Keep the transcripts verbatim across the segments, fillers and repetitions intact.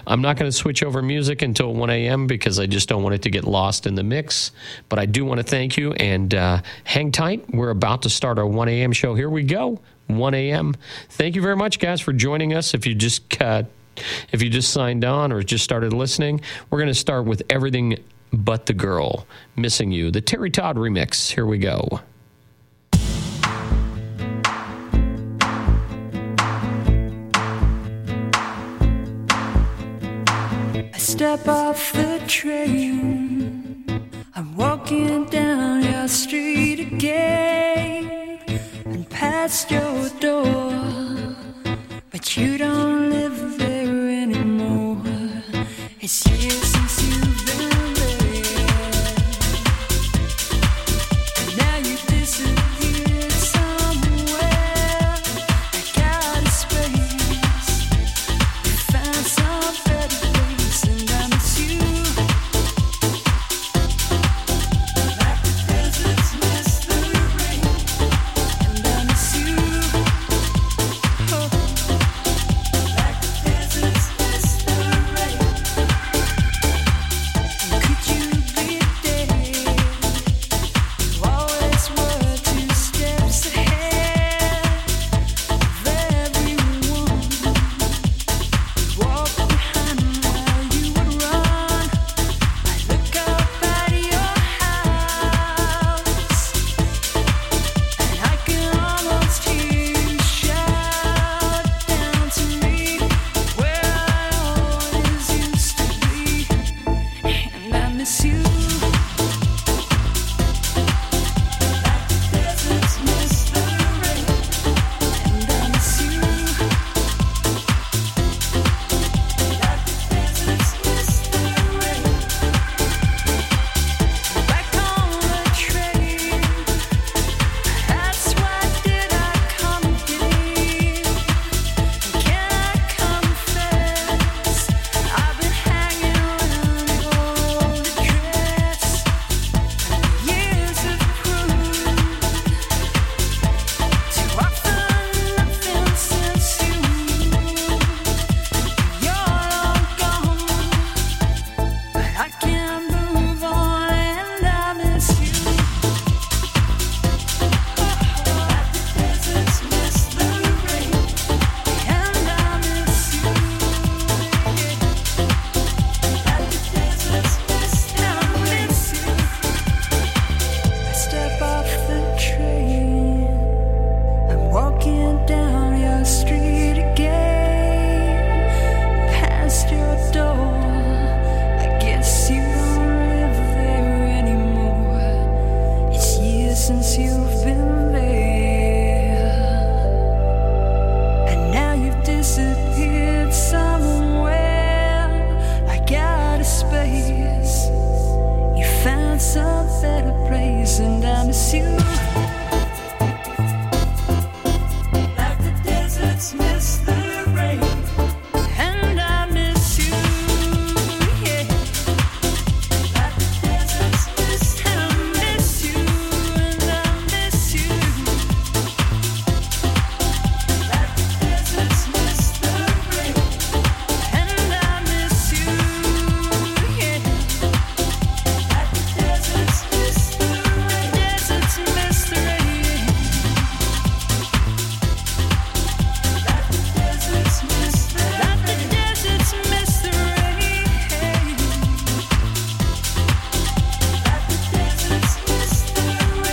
I'm not going to switch over music until one a.m. because I just don't want it to get lost in the mix. But I do want to thank you, and uh, hang tight. We're about to start our one a.m. show. Here we go, one a.m. Thank you very much, guys, for joining us. If you just uh, if you just signed on or just started listening, we're going to start with Everything But the Girl, Missing You, the Terry Todd remix. Here we go. Step off the train, I'm walking down your street again and past your door, but you don't live there anymore. It's years since you've been there, and now you disappeared somewhere. I got a space, you found some better place, and I miss you like the deserts miss the rain, and I miss you oh, like the deserts miss the rain. And could you be there? You always were two steps ahead of everyone. Walk behind while you would run. I look up at your house, and I can almost hear you shout down to me where I always used to be, and I miss you like the deserts miss the rain, and I miss you like the deserts miss the rain. Back on the train, that's why did I come here? Can I confess, I've been hanging around your old address. Years have proved to offer nothing since you you're long gone, but I can't move on, and I miss you like the deserts miss the rain, and I miss you like the deserts miss the rain. I step off the train, I'm walking down your street again, past your door. I guess you don't live there anymore. It's years since you've been there, and now you've disappeared somewhere. I got a space, you found some better place, and I miss you like the deserts miss the rain, and I miss you, yeah, like the deserts miss, and I miss you, and I miss you like the deserts miss the rain, and I miss you, yeah, like the deserts miss the rain, deserts miss the rain, like the deserts miss the rain, like the deserts miss the rain, like the deserts miss the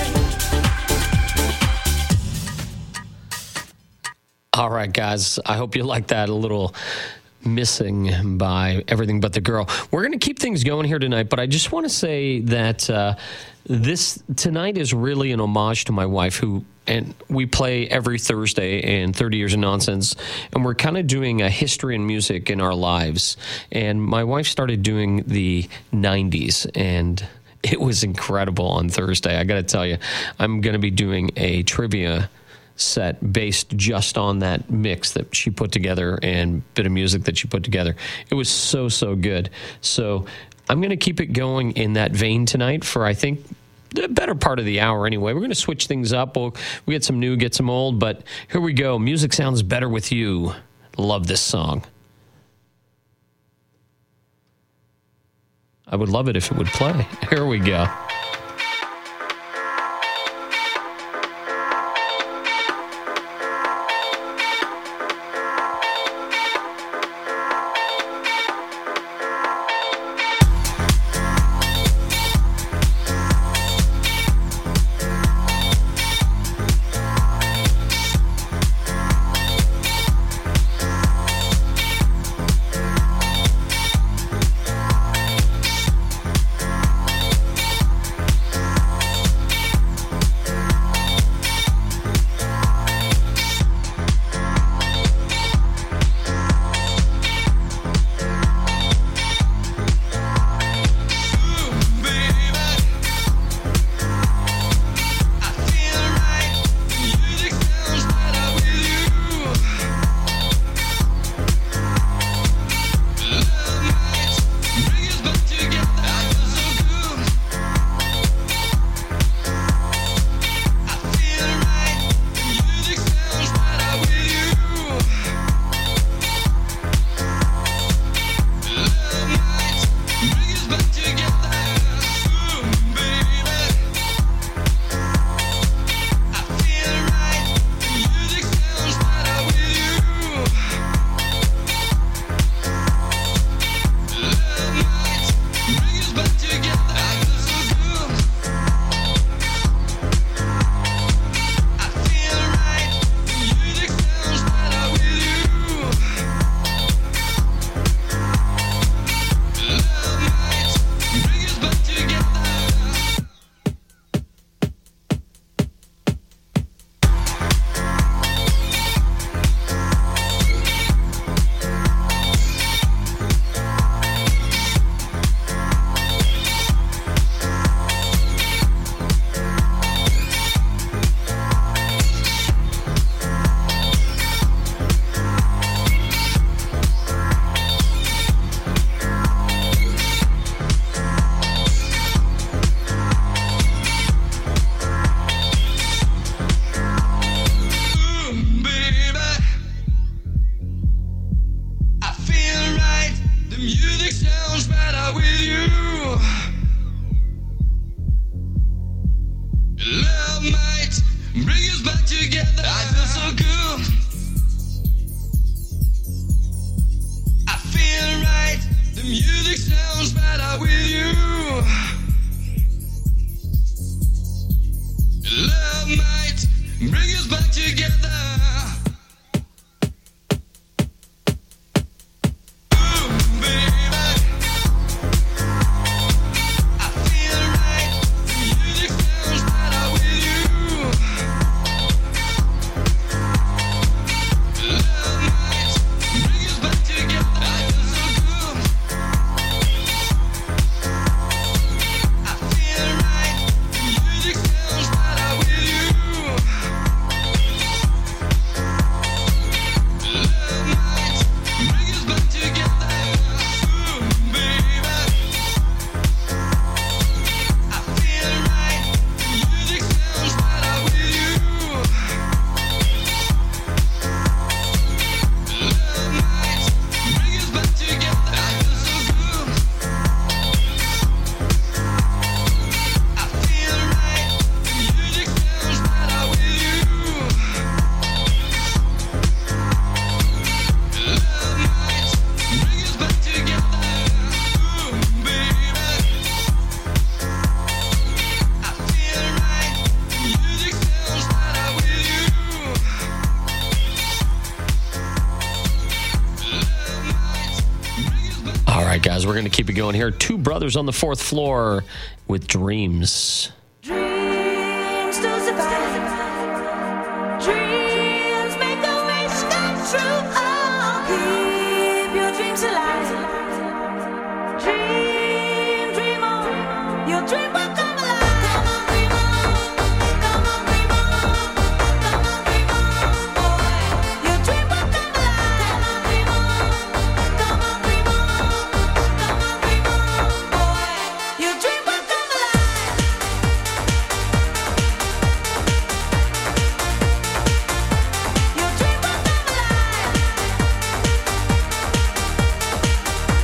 rain. All right, guys. I hope you like that a little Missing by Everything But the Girl. We're going to keep things going here tonight, but I just want to say that uh, this tonight is really an homage to my wife, who, and we play every Thursday in thirty Years of Nonsense, and we're kind of doing a history and music in our lives. And my wife started doing the nineties, and it was incredible on Thursday. I got to tell you, I'm going to be doing a trivia set based just on that mix that she put together and bit of music that she put together. It was so, so good. So I'm going to keep it going in that vein tonight for, I think, the better part of the hour anyway. We're going to switch things up. We'll, we get some new, get some old, but here we go. Music sounds better with you. Love this song. I would love it if it would play. Here we go. Guys, we're going to keep it going here. Two Brothers on the Fourth Floor with Dreams. Dreams to survive. Dreams make a wish come true. Oh, keep your dreams alive. Dream, dream on. Your dream will come alive. Come on, dream on. Come on, dream on. Come on, dream on, boy. Your dream will come alive. Come on, dream on. Come on, dream on. Your dream will come alive.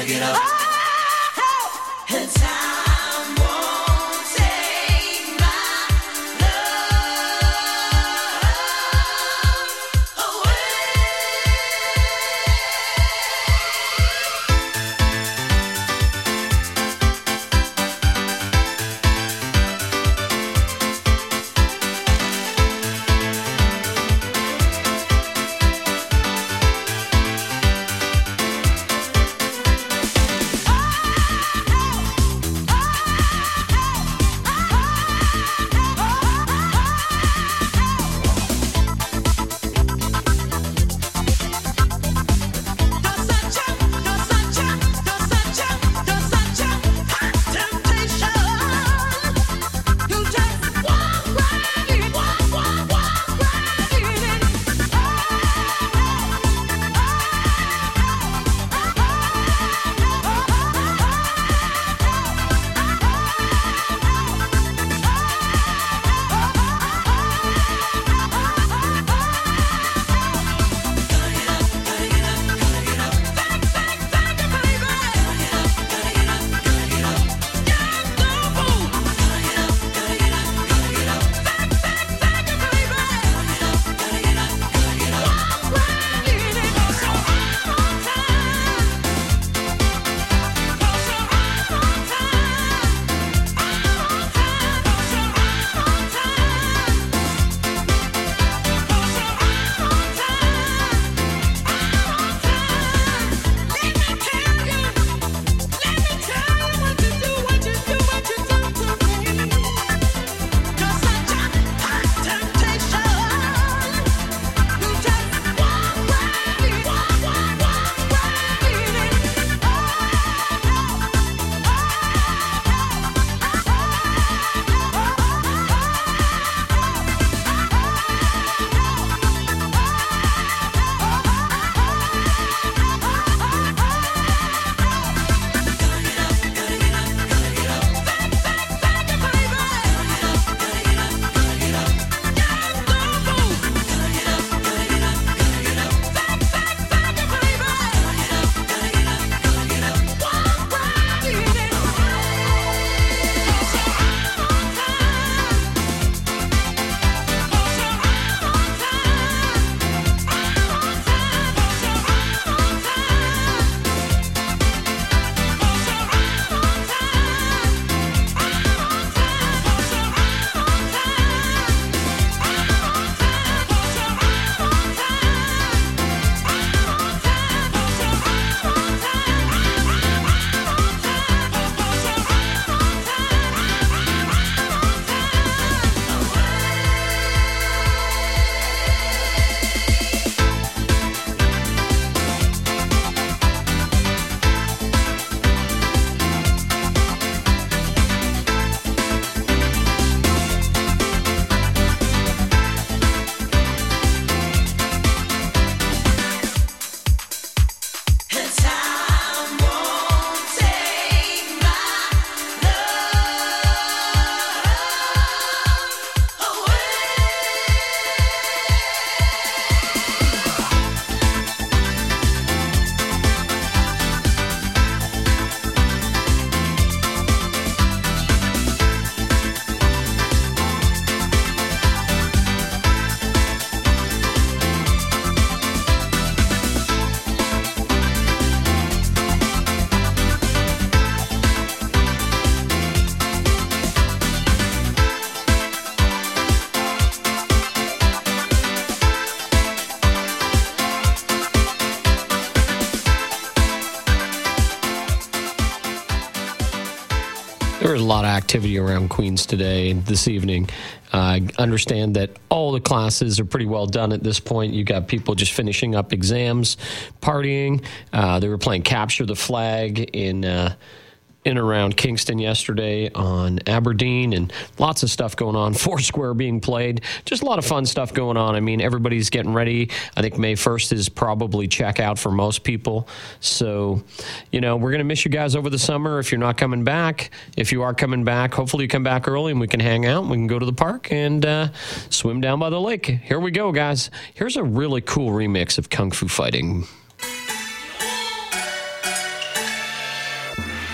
There was a lot of activity around Queens today, this evening. I uh, understand that all the classes are pretty well done at this point. You got people just finishing up exams, partying. Uh, they were playing Capture the Flag in uh, in around Kingston yesterday on Aberdeen, and lots of stuff going on. Foursquare being played. Just a lot of fun stuff going on. I mean, everybody's getting ready. I think May first is probably checkout for most people. So, you know, we're going to miss you guys over the summer if you're not coming back. If you are coming back, hopefully you come back early and we can hang out. We can go to the park and uh, swim down by the lake. Here we go, guys. Here's a really cool remix of Kung Fu Fighting.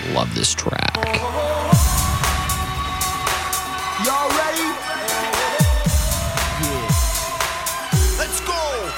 Love this track. Y'all ready? Yeah. Let's go.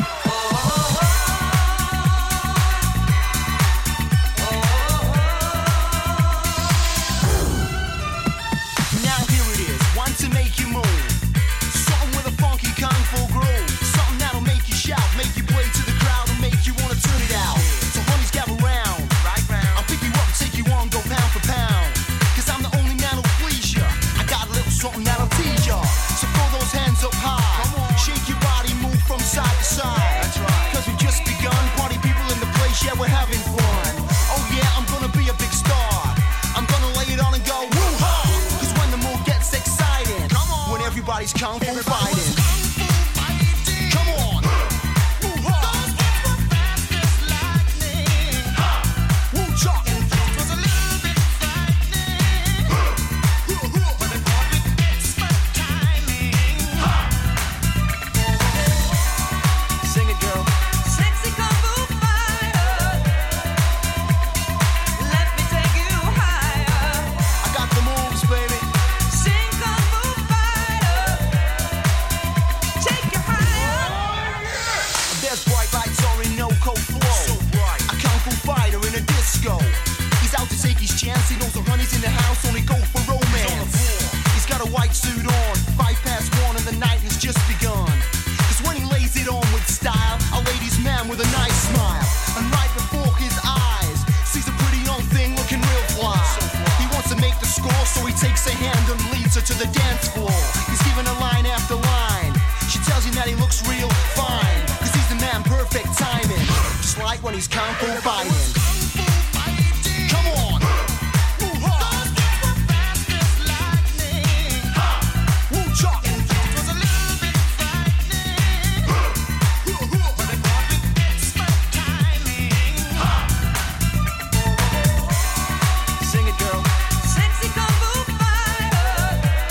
Now here it is, one to make you move. Something with a funky kung fu groove. Something that'll make you shout, make you play to the crowd, and make you wanna turn it out. So honeys, gather round. I'll pick you up, take you on, go pound for pound. Cause I'm the only man who'll please ya. I got a little something that'll tease ya. So throw those hands up high. Shake your body, move from side to side. Cause we've just begun. Party people in the place, yeah, we're having fun. Oh yeah, I'm gonna be a big star. I'm gonna lay it on and go woo-ha. Cause when the mood gets exciting, when everybody's kung fu fighting. Come on. Woo-ha. Woo-cha. Sing it, girl. Sexy kung fu fighter, let me take you higher. I got the moves, baby. Sing kung fu fighter, take you higher. There's bright lights on Orinoco flow. So bright. A kung fu fighter in a disco. He's out to take his chance. He knows the honeys in the house only go for romance. He's got a white suit on. Five past one and the night has just begun. Cause when he lays it on with style, a ladies' man with a nice smile. And right before his eyes, sees a pretty young thing looking real fly. He wants to make the score, so he takes her hand and leads her to the dance floor. He's giving her line after line. She tells him that he looks real fine. Cause he's the man, perfect timing. Just like when he's kung fu fighting. Come on. Woo-ha. Woo-cha. Sing it, girl. Sexy kung fu fighter,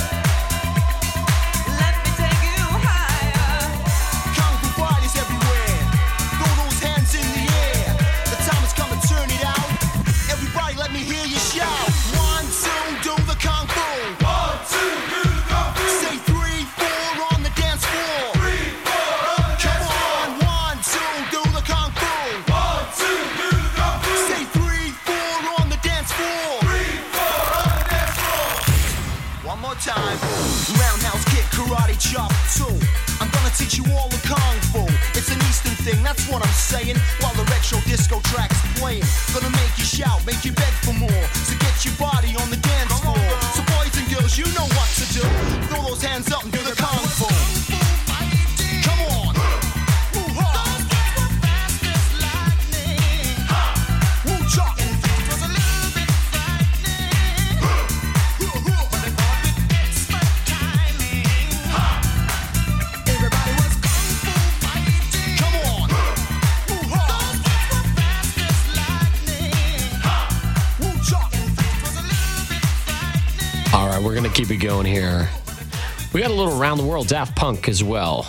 let me take you higher. Kung fu fighters everywhere. Throw those hands in the air. The time has come to turn it out. Everybody, let me hear you shout. One, two, do the kung fu. One, two, do the kung fu. Say three, four on the dance floor. Three, four on the dance floor. Come on, one, two, do the kung fu. One, two, do the kung fu. Say three, four on the dance floor. Three, four on the dance floor. One more time. Roundhouse kick, karate chop, two. I'm gonna teach you all the kung fu. It's an Eastern thing, that's what I'm saying. While the retro disco track's playing, gonna make you shout, make you beg for more. So get your body on the dance floor. So boys and girls, you know what to do. Throw those hands up and do the kung fu. Come on. Woo-ha. Woo-cha. Everybody was kung fu fighting. Come on. Woo-ha. Woo-cha. All right, we're going to keep it going here. We got a little around the world Daft Punk as well.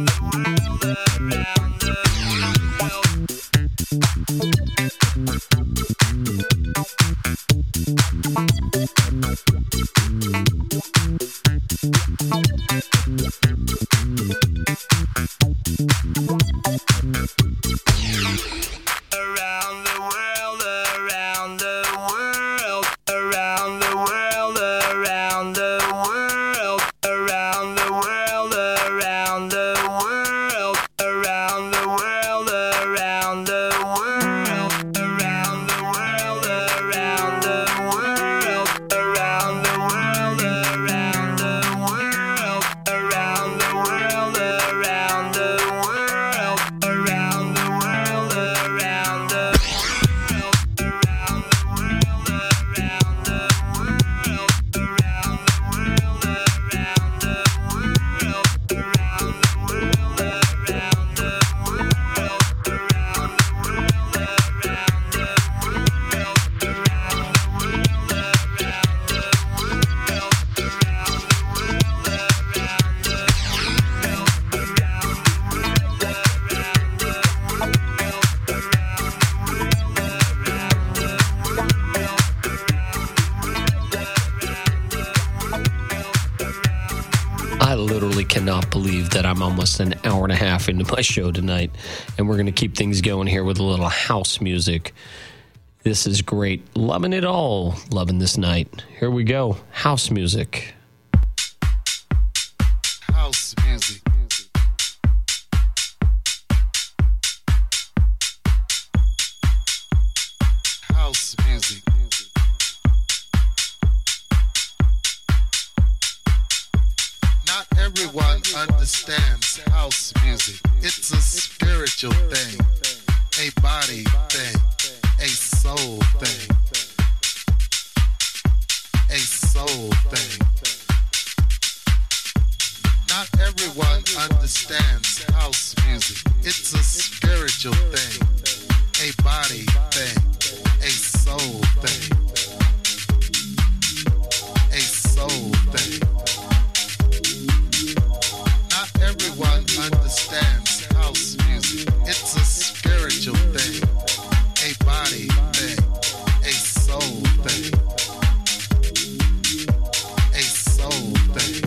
I literally cannot believe that I'm almost an hour and a half into my show tonight, and we're going to keep things going here with a little house music. This is great. Loving it all. Loving this night. Here we go. House music. House music. House music. Not everyone understands house music. It's a spiritual thing, a body thing, a soul thing, a soul thing. Not everyone understands house music. It's a spiritual thing, a body thing, a soul thing, a soul thing. Not everyone understands house music. It's a spiritual thing, a body thing, a soul thing, a soul thing.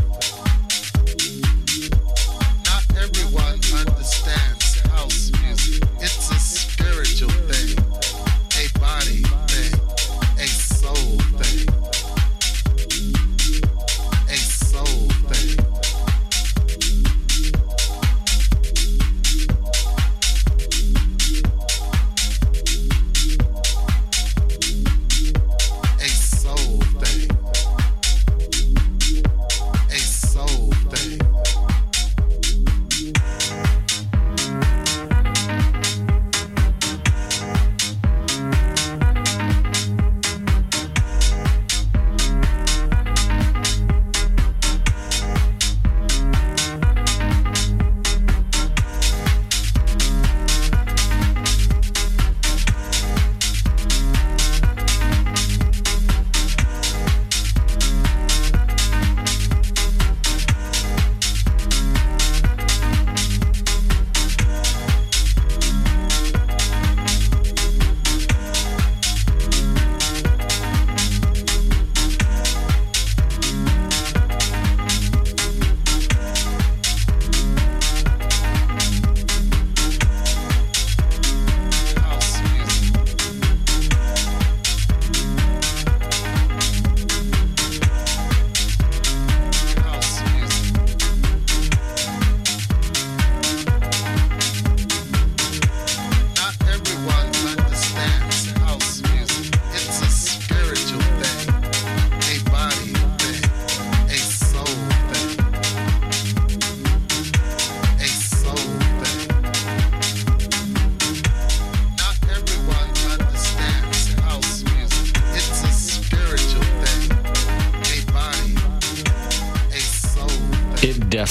Not everyone understands house music. It's a spiritual thing, a body thing, a soul thing, a soul thing.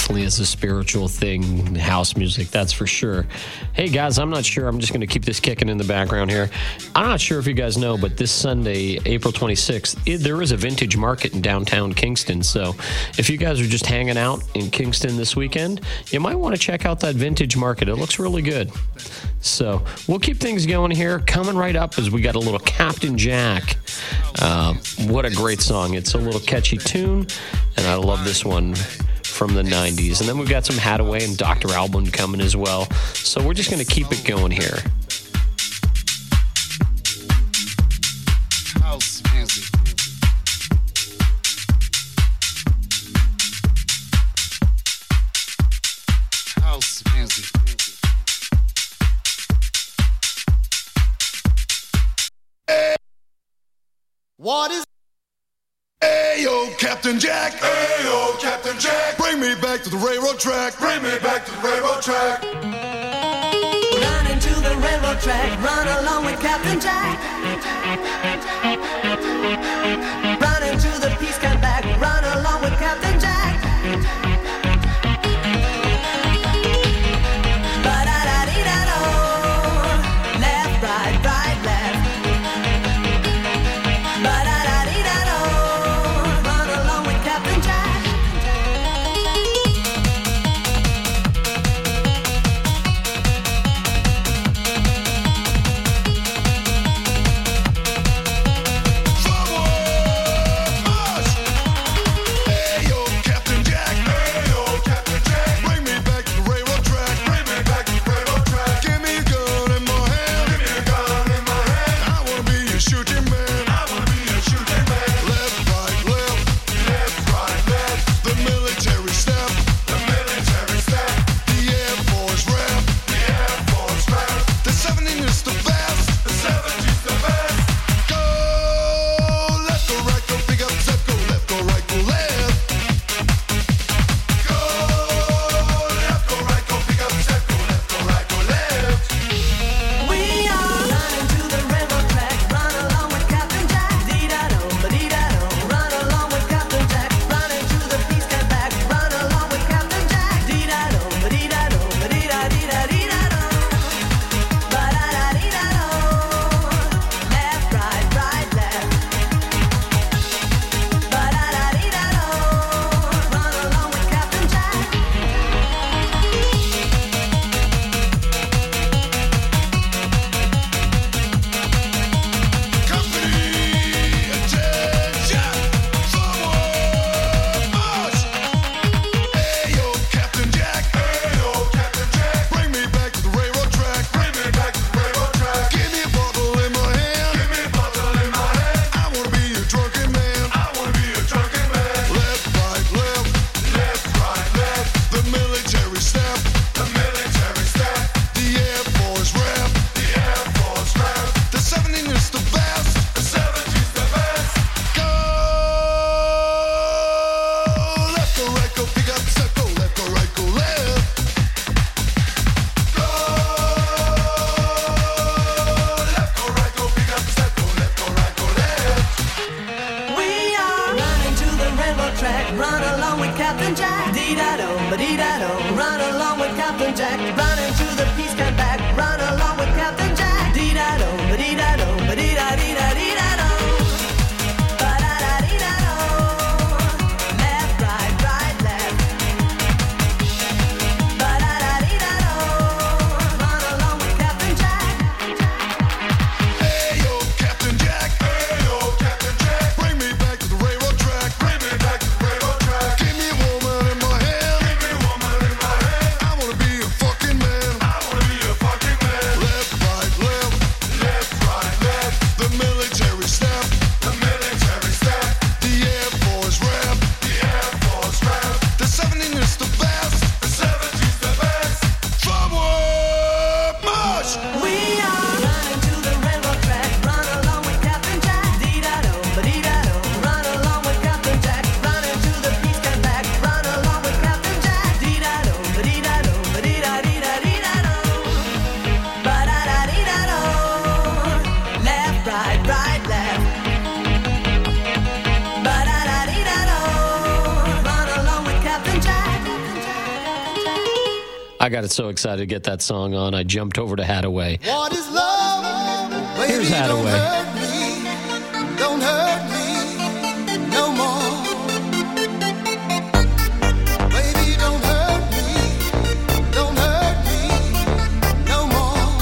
definitely is a spiritual thing, house music, that's for sure. Hey, guys, I'm not sure. I'm just going to keep this kicking in the background here. I'm not sure if you guys know, but this Sunday, April twenty-sixth, it, there is a vintage market in downtown Kingston. So if you guys are just hanging out in Kingston this weekend, you might want to check out that vintage market. It looks really good. So we'll keep things going here. Coming right up as we got a little Captain Jack. Uh, what a great song. It's a little catchy tune, and I love this one from the nineties. And then we've got some Hadaway and Doctor Alban coming as well. So we're just going to keep it going here. House music. House music. What is? Ayo, Captain Jack. Ayo, Captain Jack. Bring me back to the railroad track. Bring me back to the railroad track. Run into the railroad track, run along with Captain Jack. Run into the peace come back, run along with Captain Jack. Ba-da-da-dee-da-do, left, right, right, left. Ba-da-da-dee-da-do, run along with Captain Jack. Run along with Captain Jack. Dee-da-do, ba-dee-da-do. Run along with Captain Jack. Run into the peace come back. Run along with Captain Jack. Dee-da-do, ba-dee-da-do, ba-dee-da-dee-da-dee-da-do. Ba-da-da-dee-da-do. Left, right, right, left. Ba-da-da-dee-da-do. Run along with Captain Jack. Hey yo, Captain Jack. Hey yo, Captain Jack. Bring me back to the railroad track. Bring me back to the railroad track. Give me a woman in my hand. Give me a woman in my hand. I wanna be a fucking man. I got it so excited to get that song on. I jumped over to Hadaway. What is love? Baby, Here's don't Hadaway. hurt me. Don't hurt me no more. Baby, don't hurt me. Don't hurt me no more.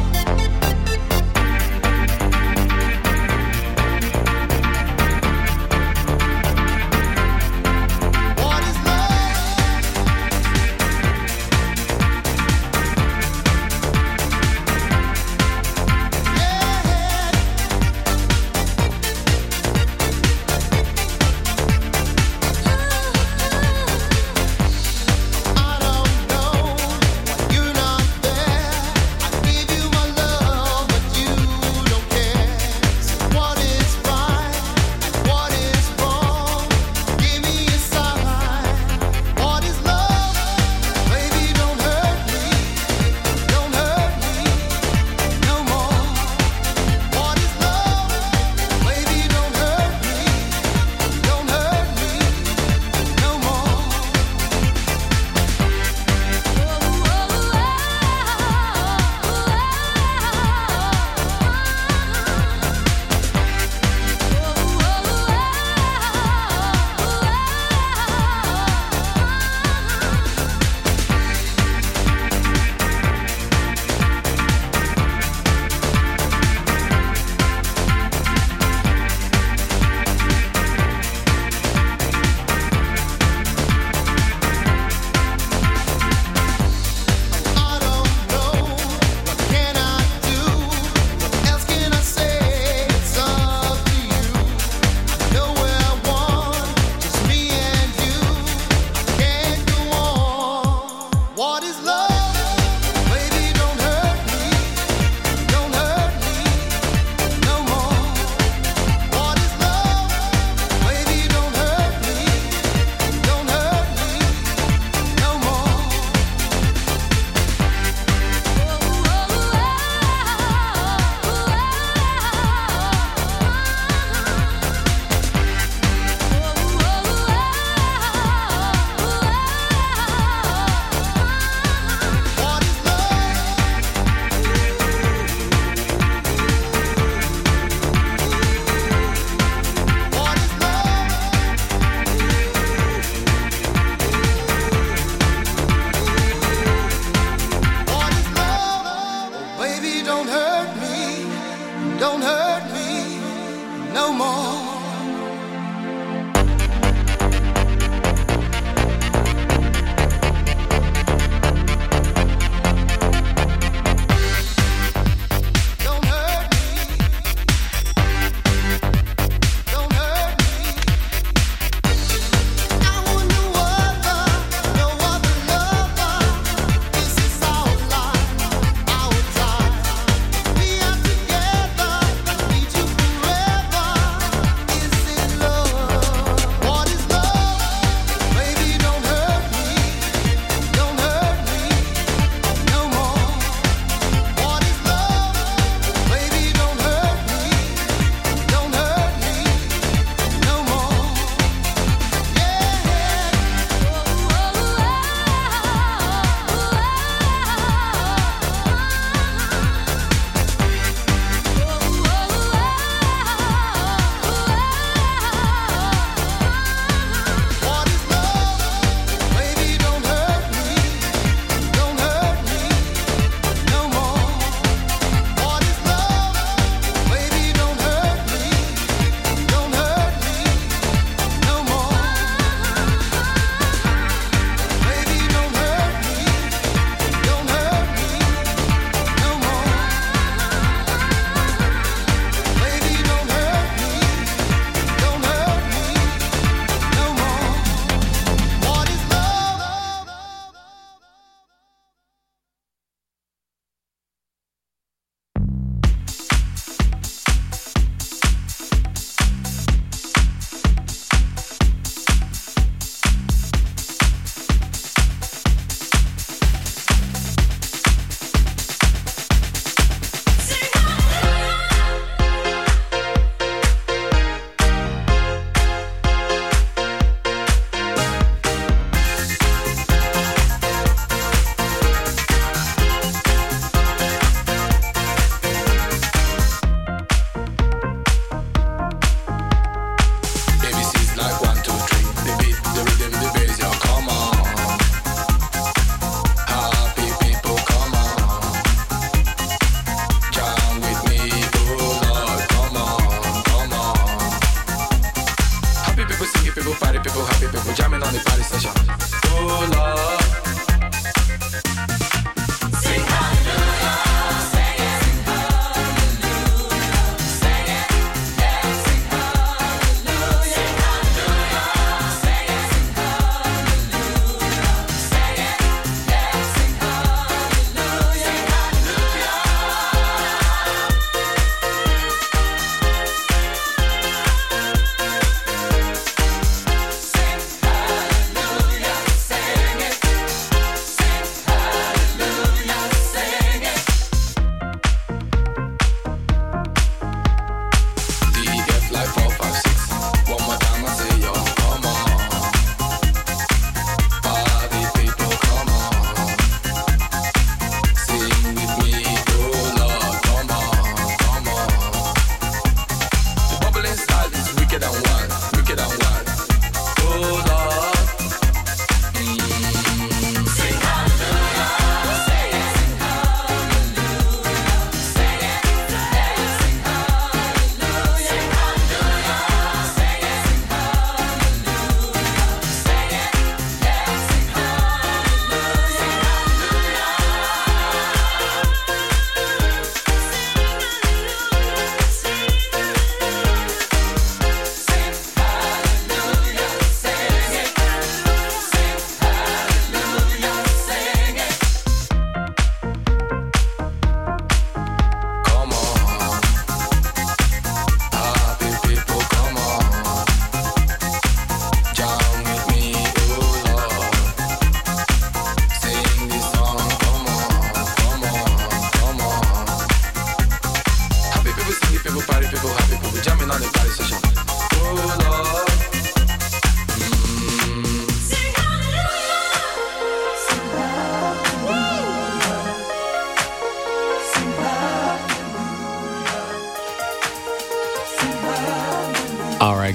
What is love? Yeah.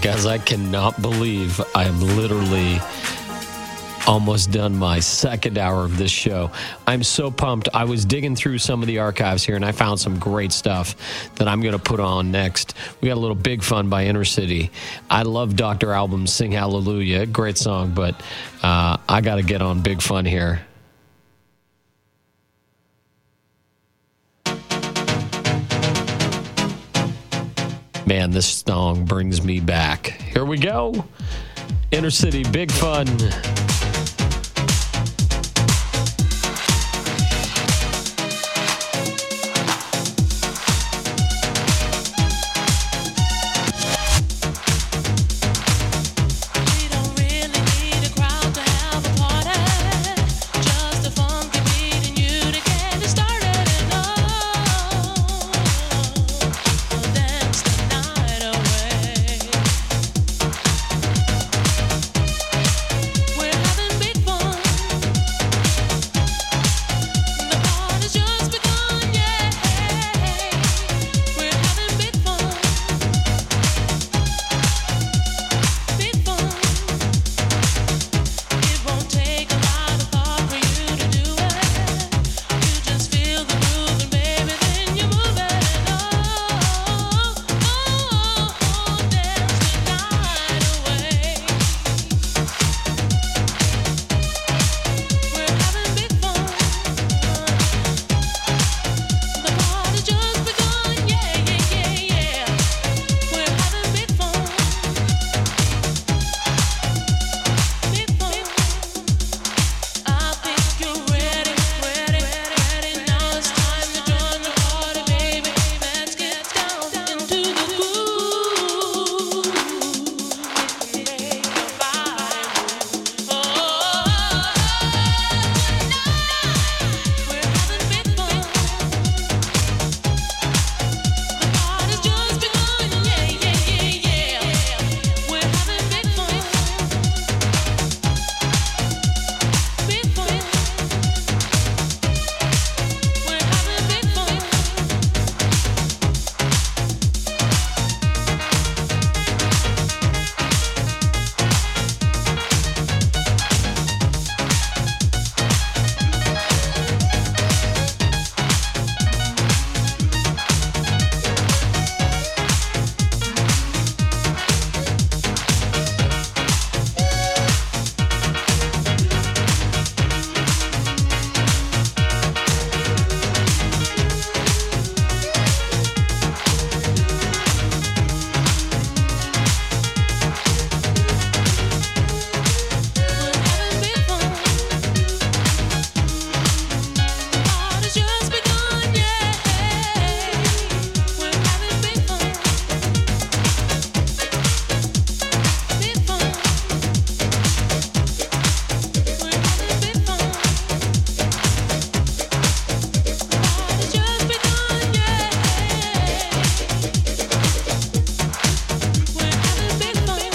guys, I cannot believe I am literally almost done my second hour of this show. I'm so pumped. I was digging through some of the archives here, and I found some great stuff that I'm going to put on next. We got a little Big Fun by Inner City. I love Doctor Album's Sing Hallelujah. Great song, but uh, I got to get on Big Fun here. Man, this song brings me back. Here we go. Inner City, Big Fun. We don't really need a crowd to have a party, just a funky beat and you to get it started. And oh, we'll dance the night away. We're having big fun. The party's just begun, yeah. We're having big fun. Big fun. It won't take a lot of thought for you to do it. You just feel the groove and baby, then you move it. And oh, oh, oh, dance the night away. We're having big fun. The party's just begun, yeah, yeah, yeah, yeah. We're having big fun. Big fun. I think you're ready, ready, ready. Now it's time to join the party, baby. Let's get down into the groove. Make your body move. Oh, we're having big fun. The party's just begun, yeah, yeah, yeah, yeah. We're having big fun. Big fun. We're having big fun. We're having big fun. The party's just begun, yeah. We're having big fun. Big fun. We're having big fun. The party's just begun, yeah. We're having big fun.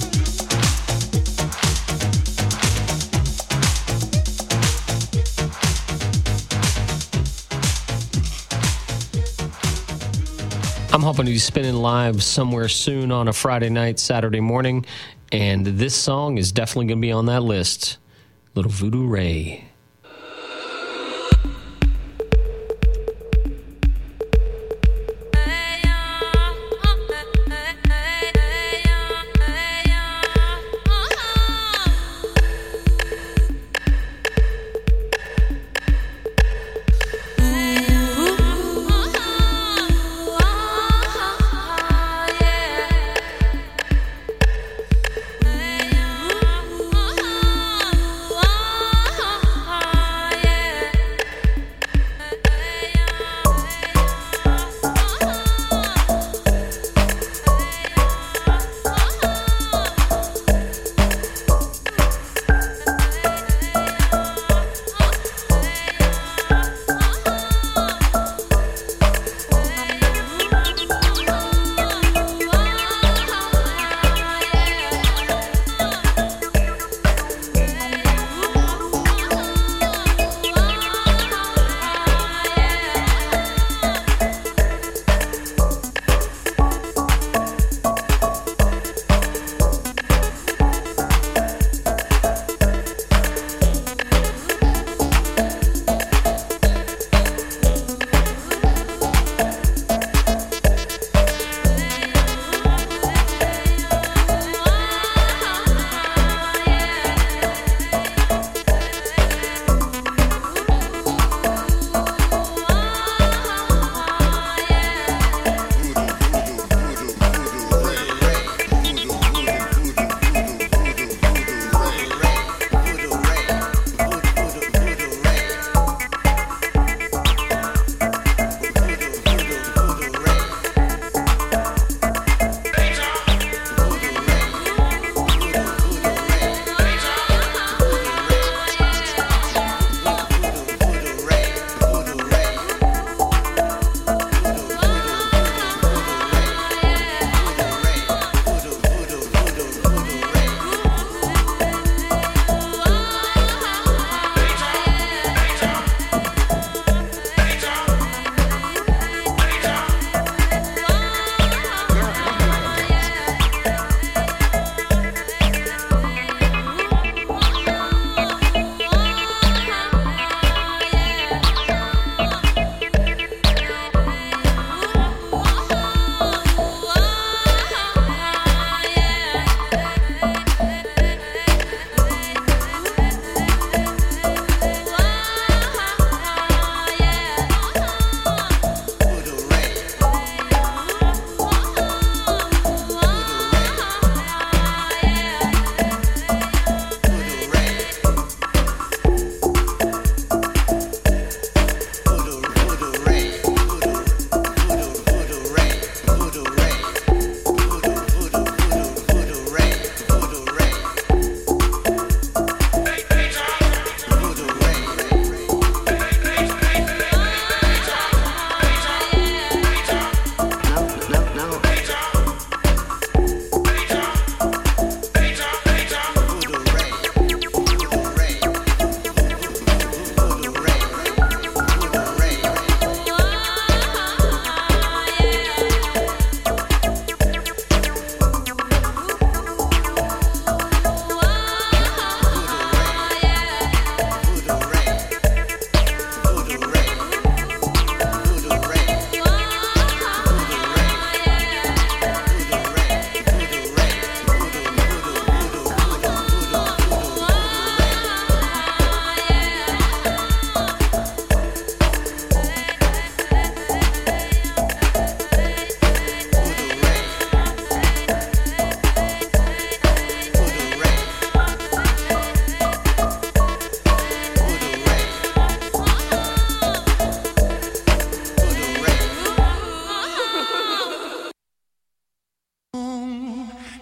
I'm hoping to be spinning live somewhere soon on a Friday night, Saturday morning, and this song is definitely going to be on that list. Little Voodoo Ray. Yeah.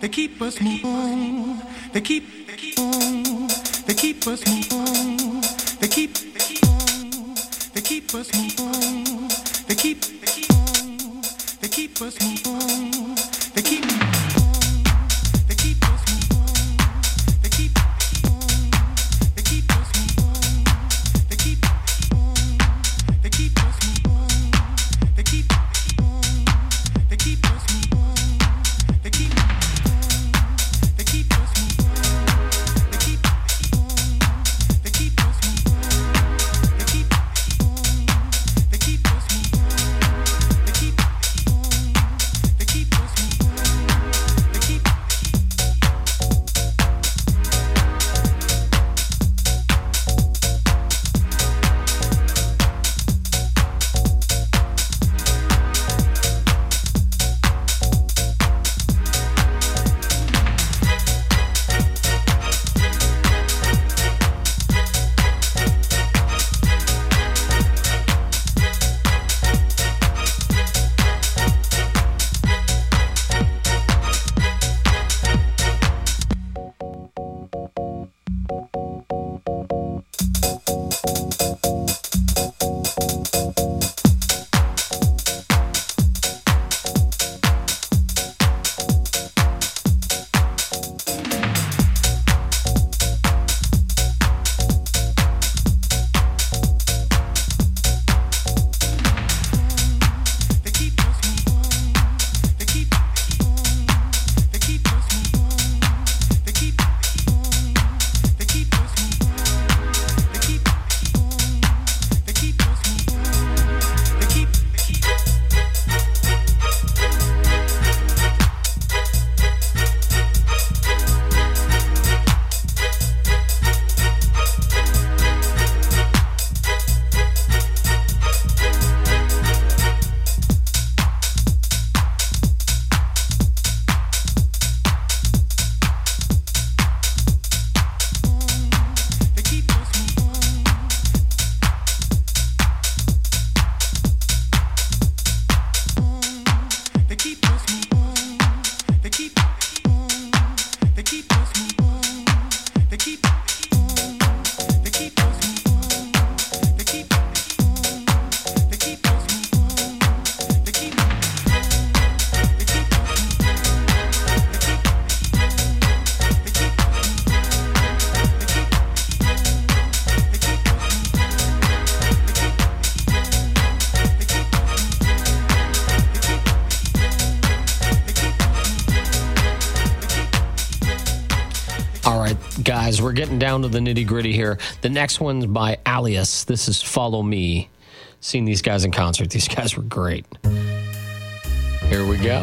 they keep us moving. They keep, they keep on, they keep us moving. They keep, they keep on, they keep us moving. They keep, they keep on, they keep us moving. They keep, they keep us moving. They keep, they keep us moving. They keep, they keep us moving. They keep, they keep us moving. They keep, they keep us moving. They keep, they keep us moving. They keep, they keep us moving. They keep, they keep us moving. They keep. They keep us moving. They keep, they keep us moving. They keep, they keep us moving. They keep, they keep us moving. They keep, they keep. They keep us moving. They keep us moving. They keep, they keep us moving. They keep, they keep us moving. They keep, they keep us moving. They keep, they keep us moving. They keep, they keep us moving. They keep, they keep us All right, guys, we're getting down to the nitty gritty here. The next one's by Alias. This is Follow Me. Seen these guys in concert. These guys were great. Here we go.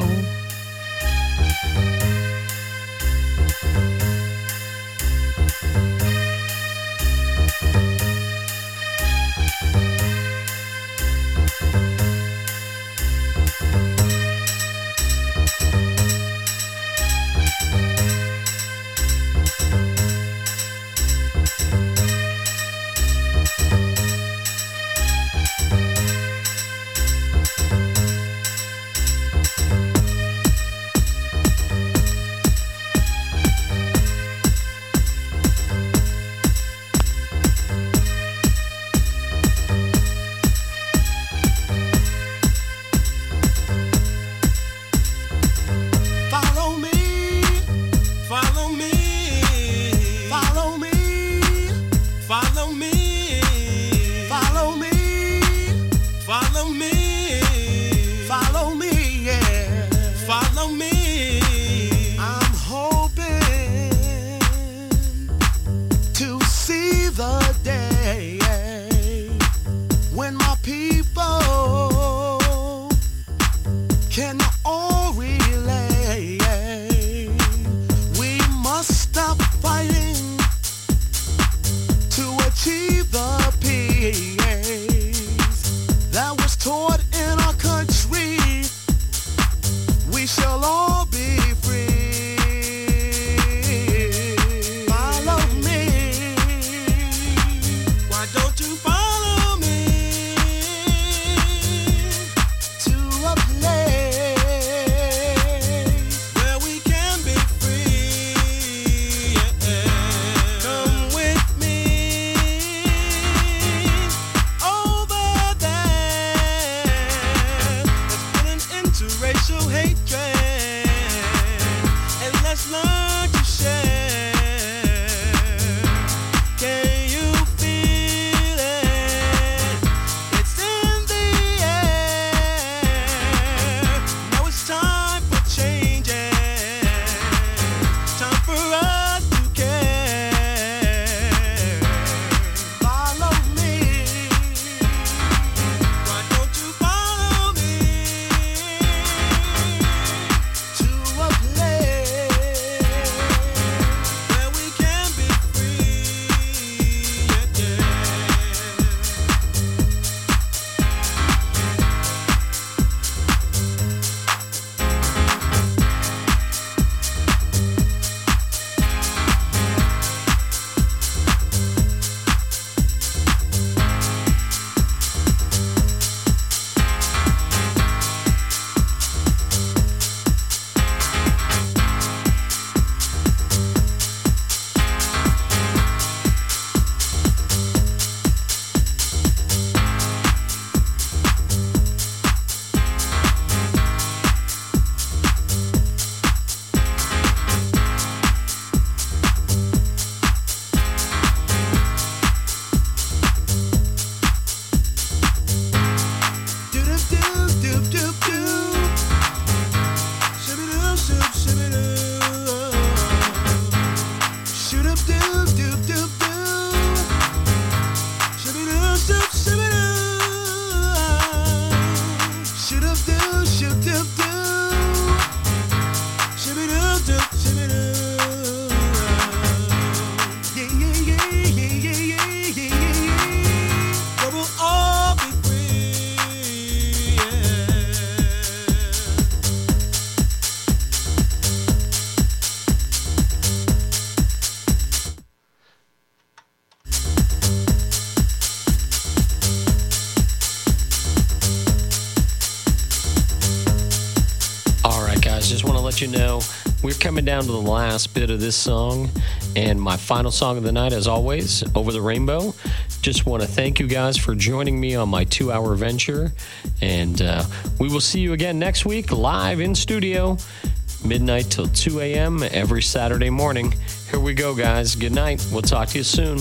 let you know we're coming down to the last bit of this song. And my final song of the night, as always, Over the Rainbow. Just want to thank you guys for joining me on my two-hour venture. And uh, we will see you again next week, live in studio, midnight till two a.m. every Saturday morning. Here we go, guys. Good night. We'll talk to you soon.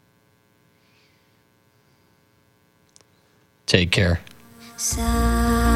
Take care. Sun